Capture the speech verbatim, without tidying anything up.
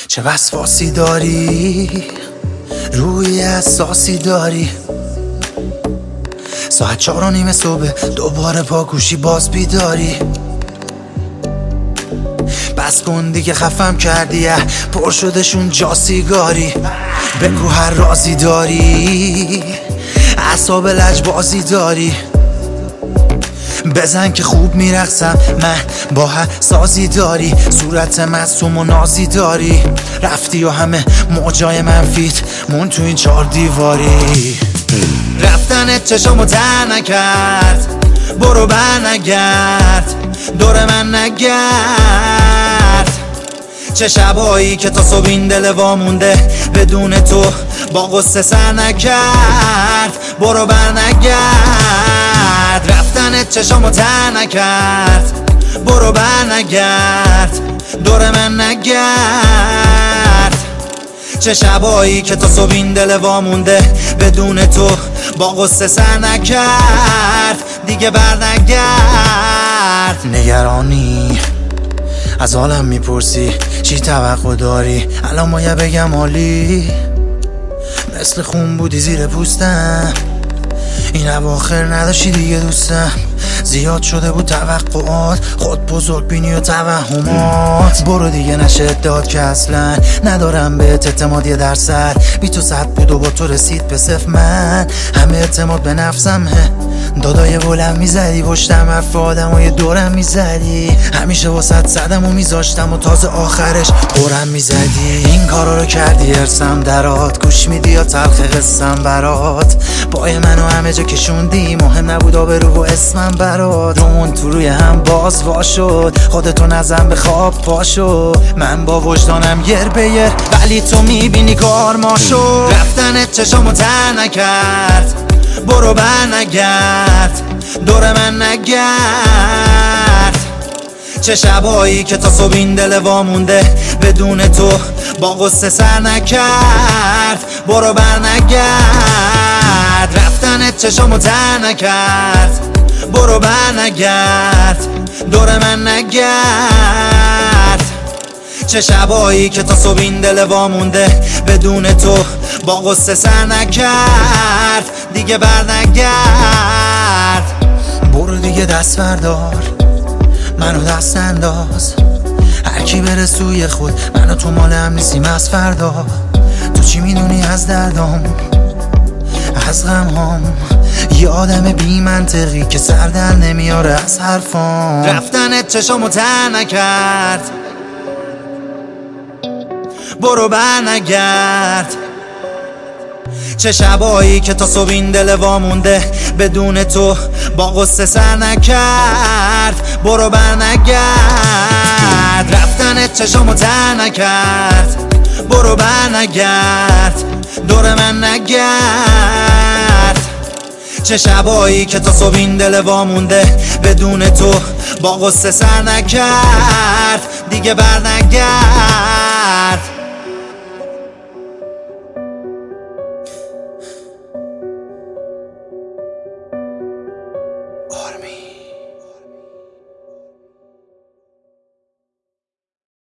چه وسواسی داری، روی اساسی داری. ساعت چهار و نیم صبح دوباره پاکوشی باز بیداری. بس کن دیگه خفم کردی، پر شدشون جا سیگاری. بگو هر رازی داری، اعصاب لجبازی داری. بزن که خوب میرقصم من، با سازی داری. صورت معصوم و نازی داری. رفتی و همه موجای منفیت مون تو این چار دیواری. رفتنت چشامو تر نکرد، برو بر نگرد، دور من نگرد. چه شبایی که تا صبح این دل وامونده بدون تو با غصه سر نکرد. برو بر نگرد، رفتنت چشامو تر نکرد، برو بر نگرد، دور من نگرد. چه شبایی که تا صبح این دل وامونده بدون تو با غصه سر نکرد. دیگه بر نگرد. نگرانی از حالم میپرسی، چی توقع داری؟ الان مایه بگم عالی، مثل خون بودی زیر پوستم. این اواخر نداشتی دیگه دوستم. زیاد شده بود توقعات، خود بزرگ بینی و توهمات. برو دیگه نشه داد که اصلا ندارم بهت اعتماد یه درصد. بی تو صد بود و با تو رسید به صفر. من همه اعتماد به نفسم هه. دادای بلند میزدی پشتم، حرف آدمای دورم میزدی. همیشه واسط زدم و میذاشتم و تازه آخرش قرم میزدی. این کارا رو کردی ارسم درات، گوش میدی یا تلخ قسم برات. پای منو همه جا کشوندی، مهم نبود آبرو و اسمم برات. رومون تو روی هم باز وا شد، خودتو نزن به خواب پاشو. من با وجدانم یر به یر، ولی تو میبینی کار ما شد. رفتنت چشامو تر نکرد، برو بر نگرد، دور من نگرد. چه شبایی که تا صبح این دل وامونده بدون تو با غصه سر نکرد. برو بر نگرد، رفتنت چشامو تر نکرد، برو بر نگرد، دور من نگرد. چه شبایی که تا صبح این دل وامونده بدون تو با غصه سر نکرد. دیگه بر نگرد. برو دیگه دست بردار، منو دست انداز. هر کی بره سوی خود، منو تو مال هم نیستیم از فردا. تو چی میدونی از دردام، از غمهام؟ یه آدم بی منطقی که سر در نمیاره از حرفام. رفتنت چشامو تر نکرد، برو بر نگرد. چه شبایی که تا صبح این دل وامونده بدون تو با غصه سر نکرد. برو بر نگرد، رفتنت چشامو تر نکرد، برو بر نگرد، دور من نگرد. چه شبایی که تا صبح این دل وامونده بدون تو با غصه سر نکرد. دیگه بر نگرد.